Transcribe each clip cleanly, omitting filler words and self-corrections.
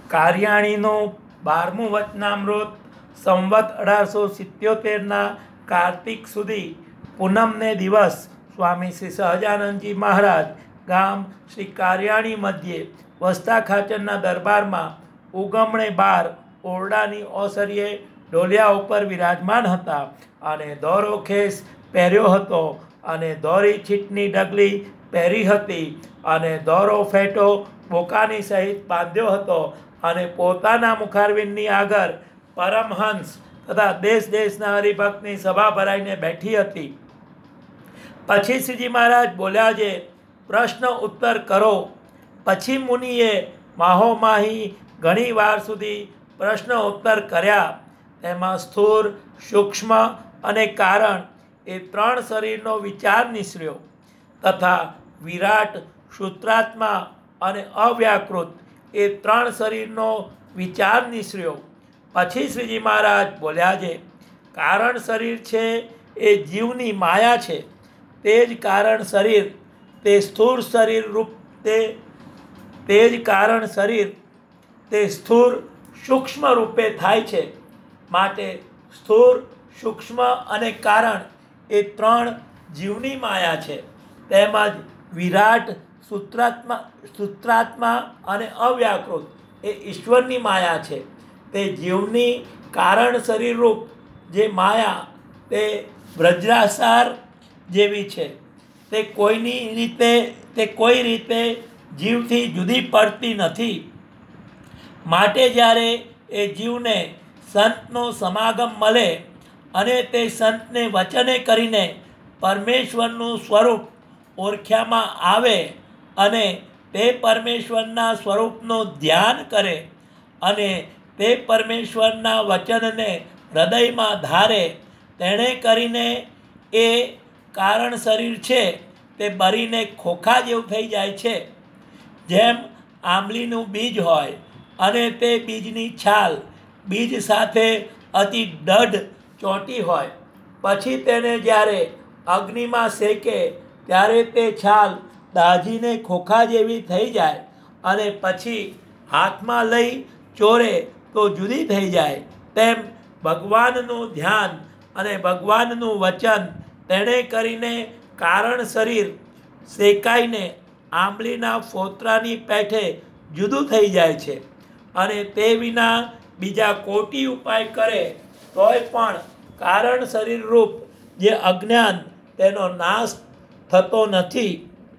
કાર્યાણીનું 12મું વચનામૃત સંવત 1877ના કાર્તિક સુધી પૂનમને દિવસ સ્વામી શ્રી સહજાનંદજી મહારાજ ગામ શ્રી કાર્યાણી મધ્યે વસ્તા ખાચરના દરબારમાં ઉગમણે બાર ઓરડાની ઓસરીએ ઢોલિયા ઉપર વિરાજમાન હતા અને દોરો ખેસ પહેર્યો હતો અને દોરી છીટની ડગલી પહેરી હતી અને દોરો ફેટો બોકાની સહિત બાંધ્યો હતો અને પોતાના મુખારવિંદની આગળ પરમહંસ તથા દેશ દેશના હરિભક્તની સભા ભરાઈને બેઠી હતી. પછી શ્રીજી મહારાજ બોલ્યા છે, પ્રશ્ન ઉત્તર કરો. પછી મુનિએ માહોમાહી ઘણી વાર સુધી પ્રશ્ન ઉત્તર કર્યા. તેમાં સ્થૂળ, સૂક્ષ્મ અને કારણ એ 3 શરીરનો વિચાર નિસર્યો તથા વિરાટ, સૂત્રાત્મા અને અવ્યાકૃત એ 3 શરીરનો વિચાર નિસર્યો. પછી શ્રીજી મહારાજ બોલ્યા છે, કારણ શરીર છે એ જીવની માયા છે. તે જ કારણ શરીર તે સ્થૂળ શરીર રૂપ તે જ કારણ શરીર તે સ્થૂળ સૂક્ષ્મ રૂપે થાય છે. માટે સ્થૂળ, સૂક્ષ્મ અને કારણ એ 3 જીવની માયા છે. તેમજ વિરાટ, સૂત્રાત્મા અને અવ્યાકૃત એ ઈશ્વરની માયા છે. તે જીવની કારણ શરીર રૂપ જે માયા તે વજ્રાસાર જેવી છે. તે કોઈ રીતે જીવથી જુદી પડતી નથી. માટે જ્યારે એ જીવને સંતનો સમાગમ મળે અને તે સંતને વચને કરીને પરમેશ્વરનું સ્વરૂપ ઓળખ્યામાં આવે અને તે પરમેશ્વરના સ્વરૂપનું ધ્યાન કરે અને તે પરમેશ્વરના વચનને હૃદયમાં ધારે, તેણે કરીને એ કારણ શરીર છે તે બળીને ખોખા જેવું થઈ જાય છે. જેમ આંબલીનું બીજ હોય અને તે બીજની છાલ બીજ સાથે અતિ દઢ ચોંટી હોય, પછી તેને જ્યારે અગ્નિમાં શેકે ત્યારે તે છાલ દાઝીને ખોખા જેવી થઈ જાય અને પછી હાથમાં લઈ ચોરે તો જુદી થઈ જાય. તેમ ભગવાનનું ધ્યાન અને ભગવાનનું વચન તેણે કરીને કારણ શરીર શેકાઈને આંબલીના ફોતરાની પેઠે જુદું થઈ જાય છે. અને તે વિના બીજા કોટી ઉપાય કરે તોય પણ કારણ શરીર રૂપ જે અજ્ઞાન તેનો નાશ થતો નથી.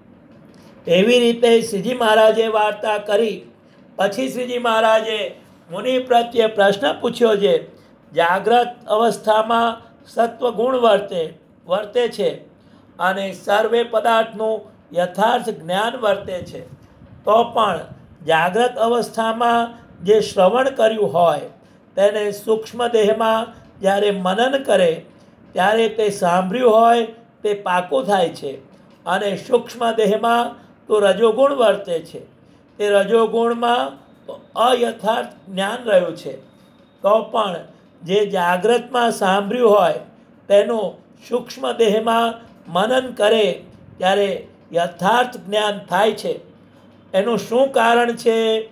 એવી રીતે શ્રીજી મહારાજે વાર્તા કરી. પછી શ્રીજી મહારાજે મુનિ પ્રત્યે પ્રશ્ન પૂછ્યો છે, જાગ્રત અવસ્થામાં સત્વગુણ વર્તે છે અને સર્વે પદાર્થનું યથાર્થ જ્ઞાન વર્તે છે. તો પણ જાગ્રત અવસ્થામાં જે શ્રવણ કર્યું હોય તેને સૂક્ષ્મ દેહમાં જ્યારે મનન કરે ત્યારે તે સાંભળ્યું હોય તે પાકું થાય છે. અને સૂક્ષ્મ દેહમાં તો રજોગુણ વર્તે છે. તે રજોગુણમાં તો અયથાર્થ જ્ઞાન રહ્યું છે. તો પણ જે જાગ્રતમાં સાંભળ્યું હોય તેનું સૂક્ષ્મ દેહમાં મનન કરે ત્યારે યથાર્થ જ્ઞાન થાય છે. એનું શું કારણ છે?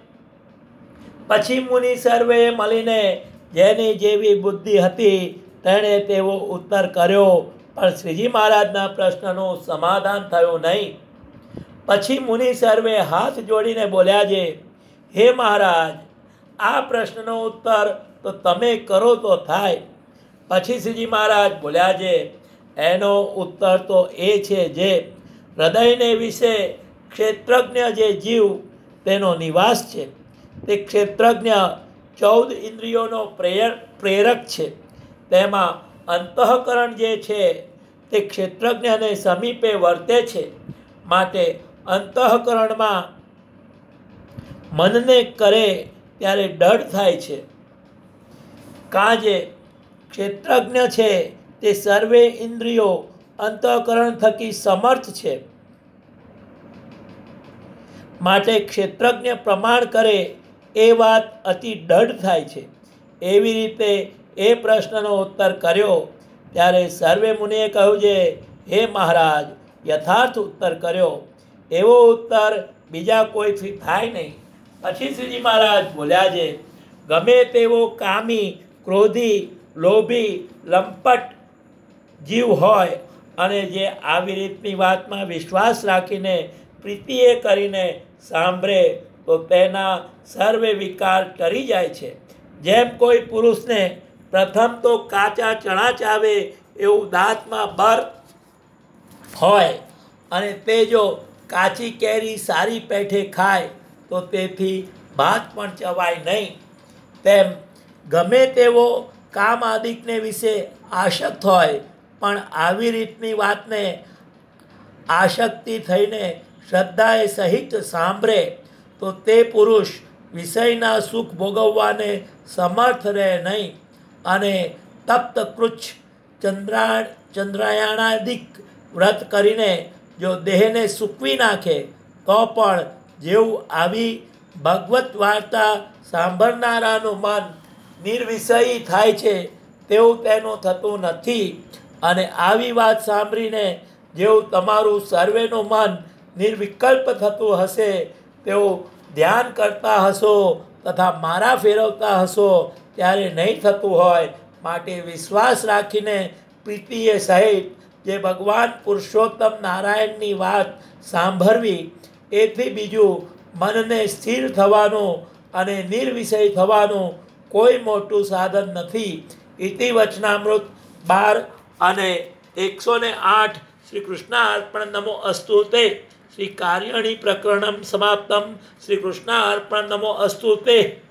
પછી મુનિ સર્વે મળીને જેની જેવી બુદ્ધિ હતી તેણે તેવો ઉત્તર કર્યો, પણ શ્રીજી મહારાજના પ્રશ્નનું સમાધાન થયું નહીં. પછી મુનિ સર્વે હાથ જોડીને બોલ્યા છે, હે મહારાજ, આ પ્રશ્નનો ઉત્તર તો તમે કરો તો થાય. પછી શ્રીજી મહારાજ બોલ્યા છે, એનો ઉત્તર તો એ છે જે હૃદયને વિશે ક્ષેત્રજ્ઞ જે જીવ તેનો નિવાસ છે. તે ક્ષેત્રજ્ઞ 14 ઇન્દ્રિયોનો પ્રેરક છે. તેમાં અંતઃકરણ જે છે તે ક્ષેત્રજ્ઞને સમીપે વર્તે છે. માટે અંતઃકરણમાં મનને કરે ત્યારે દઢ થાય છે. કાજે ક્ષેત્રજ્ઞ છે તે સર્વે ઇન્દ્રિયો અંતઃકરણ થકી સમર્થ છે. માટે ક્ષેત્રજ્ઞ પ્રમાણ કરે એ વાત અતિ દઢ થાય છે. એવી રીતે એ પ્રશ્નનો ઉત્તર કર્યો ત્યારે સર્વે મુનિએ કહ્યું છે, હે મહારાજ, યથાર્થ ઉત્તર કર્યો. એવો ઉત્તર બીજા કોઈથી થાય નહીં. પછી શ્રીજી મહારાજ બોલ્યા છે, ગમે તેવો કામી, ક્રોધી, લોભી, લંપટ જીવ હોય અને જે આવી રીતની વાતમાં વિશ્વાસ રાખીને પ્રીતિએ કરીને સાંભળે તો તેના સર્વે વિકાર ટરી જાય છે. જેમ કોઈ પુરુષને પ્રથમ તો કાચા ચણા ચાવે એવું દાંતમાં બર હોય અને તે જો કાચી કેરી સારી પેઠે ખાય તો તેથી ભાત પણ ચવાય નહીં. તેમ ગમે તેવો કામ આદિકને વિશે આસક્ત હોય પણ આવી રીતની વાતને આસક્તિ થઈને શ્રદ્ધાએ સહિત સાંભળે તો તે પુરુષ વિષયના સુખ ભોગવવાને સમર્થ રહે નહીં અને તપ્ત કૃચ્છ ચંદ્રાયણાદિક વ્રત કરીને જો દેહને સૂકવી નાખે તો પણ જેવું આવી ભગવત વાર્તા સાંભળનારાનું મન નિર્વિષયી થાય છે તેવું તેનું થતું નથી. અને આવી વાત સાંભળીને જેવું તમારું સર્વેનું મન નિર્વિકલ્પ થતું હશે તેવું ધ્યાન કરતા હશો તથા મારા ફેરવતા હશો ત્યારે નહીં થતું હોય. માટે વિશ્વાસ રાખીને પ્રીતિએ સહિત જે ભગવાન પુરુષોત્તમ નારાયણની વાત સાંભળવી, એથી બીજું મનને સ્થિર થવાનું અને નિર્વિષય થવાનું કોઈ મોટું સાધન નથી. ઇતિ વચનામૃત 12 અને 108. શ્રી કૃષ્ણાર્પણ નમો અસ્તુ તે. શ્રી કાર્યણી પ્રકરણમ સમાપ્તમ. શ્રી કૃષ્ણાર્પણ નમો અસ્તુ તે.